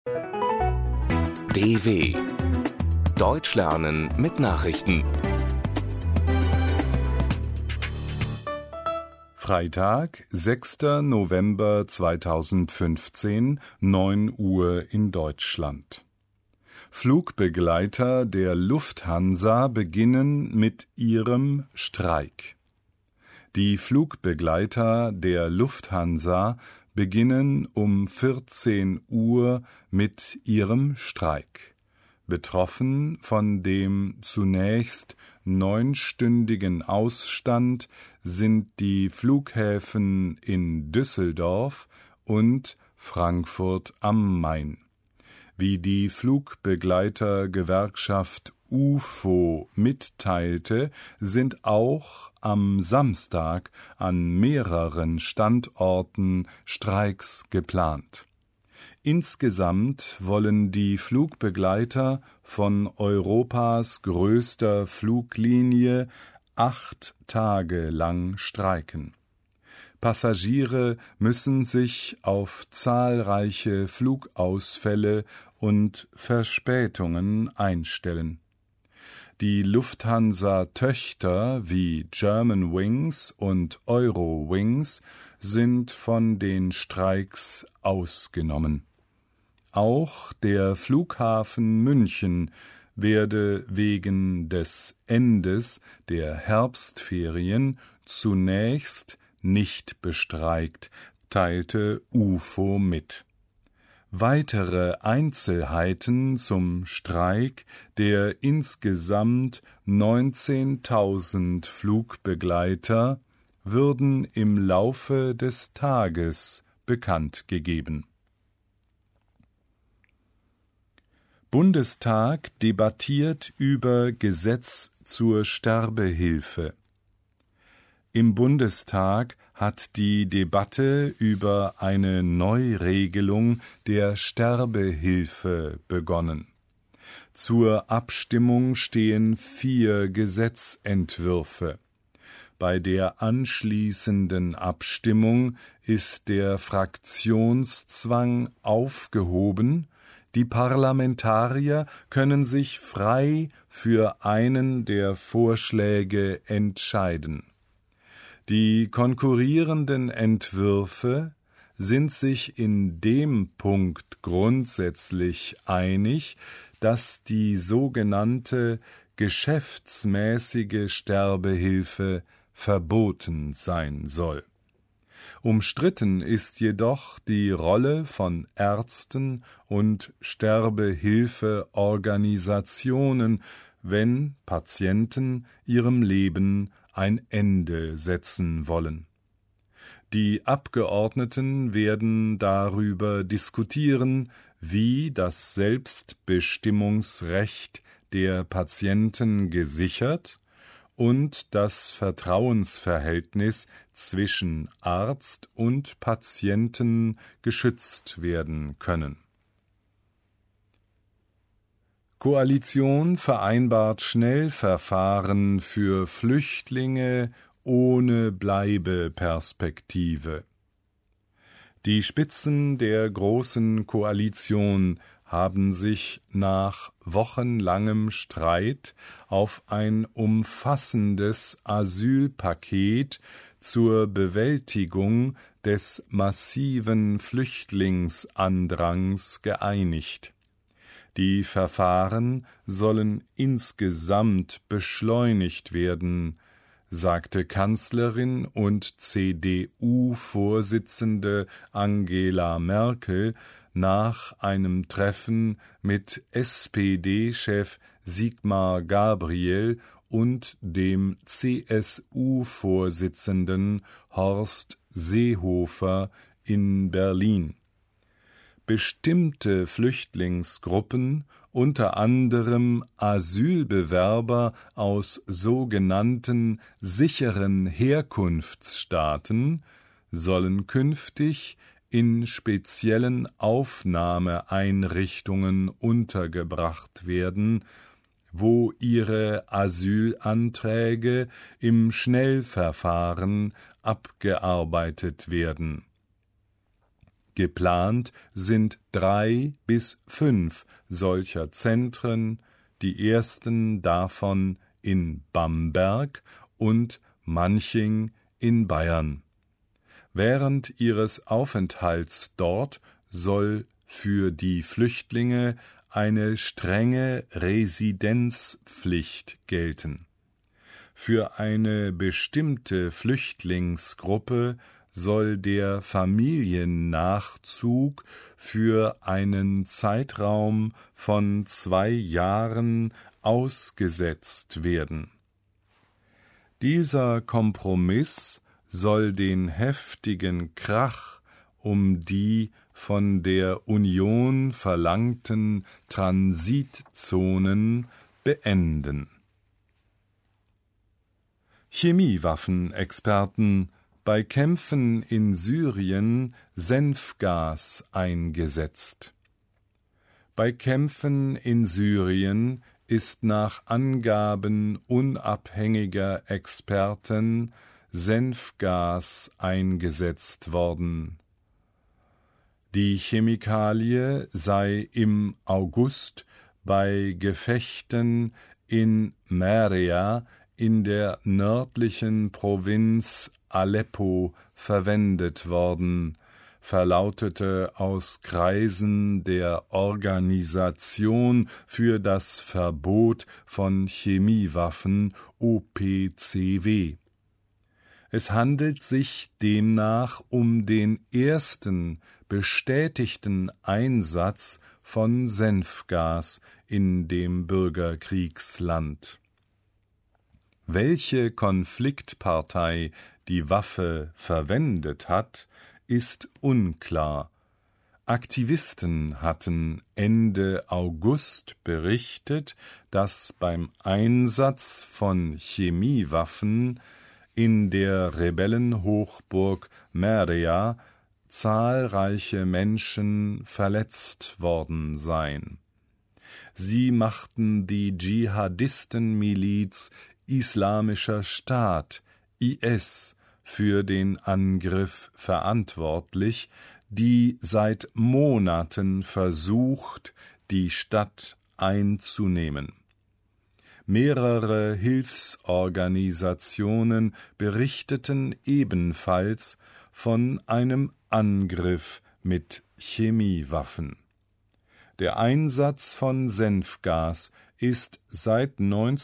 DW Deutsch lernen mit Nachrichten. Freitag, 6. November 2015, 9 Uhr in Deutschland. Flugbegleiter der Lufthansa beginnen mit ihrem Streik. Die Flugbegleiter der Lufthansa beginnen um 14 Uhr mit ihrem Streik. Betroffen von dem zunächst 9-stündigen Ausstand sind die Flughäfen in Düsseldorf und Frankfurt am Main. Wie die Flugbegleitergewerkschaft UFO mitteilte, sind auch am Samstag an mehreren Standorten Streiks geplant. Insgesamt wollen die Flugbegleiter von Europas größter Fluglinie 8 Tage lang streiken. Passagiere müssen sich auf zahlreiche Flugausfälle und Verspätungen einstellen. Die Lufthansa-Töchter wie Germanwings und Eurowings sind von den Streiks ausgenommen. Auch der Flughafen München werde wegen des Endes der Herbstferien zunächst nicht bestreikt, teilte UFO mit. Weitere Einzelheiten zum Streik der insgesamt 19.000 Flugbegleiter würden im Laufe des Tages bekannt gegeben. Bundestag debattiert über Gesetz zur Sterbehilfe. Im Bundestag hat die Debatte über eine Neuregelung der Sterbehilfe begonnen. Zur Abstimmung stehen 4 Gesetzentwürfe. Bei der anschließenden Abstimmung ist der Fraktionszwang aufgehoben. Die Parlamentarier können sich frei für einen der Vorschläge entscheiden. Die konkurrierenden Entwürfe sind sich in dem Punkt grundsätzlich einig, dass die sogenannte geschäftsmäßige Sterbehilfe verboten sein soll. Umstritten ist jedoch die Rolle von Ärzten und Sterbehilfeorganisationen, wenn Patienten ihrem Leben ein Ende setzen wollen. Die Abgeordneten werden darüber diskutieren, wie das Selbstbestimmungsrecht der Patienten gesichert und das Vertrauensverhältnis zwischen Arzt und Patienten geschützt werden können. Koalition vereinbart Schnellverfahren für Flüchtlinge ohne Bleibeperspektive. Die Spitzen der Großen Koalition haben sich nach wochenlangem Streit auf ein umfassendes Asylpaket zur Bewältigung des massiven Flüchtlingsandrangs geeinigt. Die Verfahren sollen insgesamt beschleunigt werden, sagte Kanzlerin und CDU-Vorsitzende Angela Merkel nach einem Treffen mit SPD-Chef Sigmar Gabriel und dem CSU-Vorsitzenden Horst Seehofer in Berlin. Bestimmte Flüchtlingsgruppen, unter anderem Asylbewerber aus sogenannten sicheren Herkunftsstaaten, sollen künftig in speziellen Aufnahmeeinrichtungen untergebracht werden, wo ihre Asylanträge im Schnellverfahren abgearbeitet werden. Geplant sind 3 bis 5 solcher Zentren, die ersten davon in Bamberg und Manching in Bayern. Während ihres Aufenthalts dort soll für die Flüchtlinge eine strenge Residenzpflicht gelten. Für eine bestimmte Flüchtlingsgruppe soll der Familiennachzug für einen Zeitraum von 2 Jahren ausgesetzt werden. Dieser Kompromiss soll den heftigen Krach um die von der Union verlangten Transitzonen beenden. Chemiewaffenexperten: Bei Kämpfen in Syrien Senfgas eingesetzt. Bei Kämpfen in Syrien ist nach Angaben unabhängiger Experten Senfgas eingesetzt worden. Die Chemikalie sei im August bei Gefechten in Meria in der nördlichen Provinz Aleppo verwendet worden, verlautete aus Kreisen der Organisation für das Verbot von Chemiewaffen OPCW. Es handelt sich demnach um den ersten bestätigten Einsatz von Senfgas in dem Bürgerkriegsland. Welche Konfliktpartei die Waffe verwendet hat, ist unklar. Aktivisten hatten Ende August berichtet, dass beim Einsatz von Chemiewaffen in der Rebellenhochburg Meria zahlreiche Menschen verletzt worden seien. Sie machten die Dschihadistenmiliz Islamischer Staat (IS) für den Angriff verantwortlich, die seit Monaten versucht, die Stadt einzunehmen. Mehrere Hilfsorganisationen berichteten ebenfalls von einem Angriff mit Chemiewaffen. Der Einsatz von Senfgas ist seit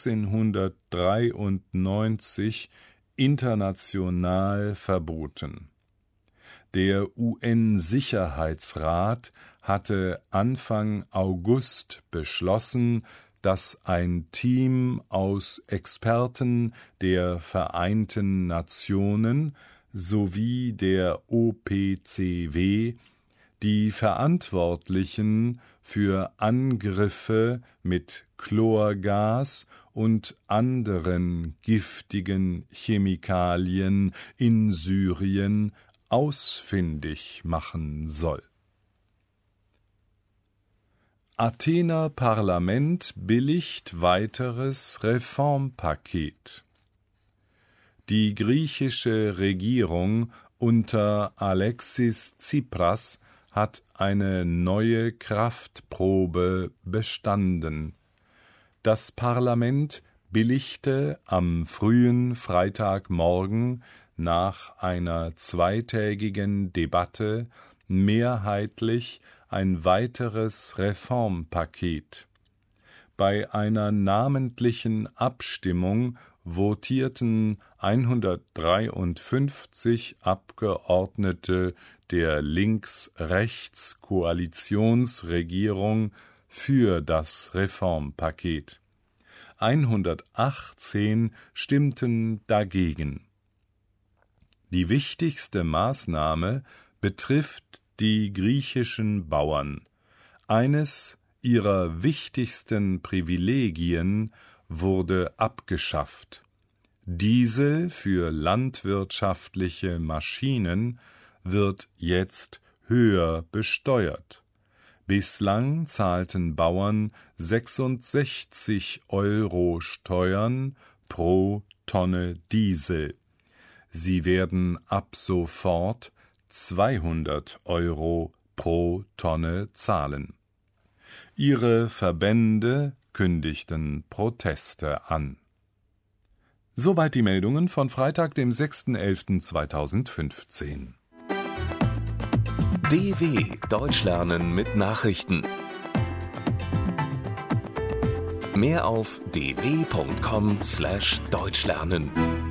1993 international verboten. Der UN-Sicherheitsrat hatte Anfang August beschlossen, dass ein Team aus Experten der Vereinten Nationen sowie der OPCW die Verantwortlichen für Angriffe mit Chlorgas und anderen giftigen Chemikalien in Syrien ausfindig machen soll. Athener Parlament billigt weiteres Reformpaket. Die griechische Regierung unter Alexis Tsipras hat eine neue Kraftprobe bestanden. Das Parlament billigte am frühen Freitagmorgen nach einer zweitägigen Debatte mehrheitlich ein weiteres Reformpaket. Bei einer namentlichen Abstimmung votierten 153 Abgeordnete der Links-Rechts-Koalitionsregierung für das Reformpaket. 118 stimmten dagegen. Die wichtigste Maßnahme betrifft die griechischen Bauern. Eines ihrer wichtigsten Privilegien wurde abgeschafft. Diesel für landwirtschaftliche Maschinen wird jetzt höher besteuert. Bislang zahlten Bauern 66 € Steuern pro Tonne Diesel. Sie werden ab sofort 200 € pro Tonne zahlen. Ihre Verbände kündigten Proteste an. Soweit die Meldungen von Freitag, dem 6.11.2015. DW Deutsch lernen mit Nachrichten. Mehr auf dw.com/deutschlernen.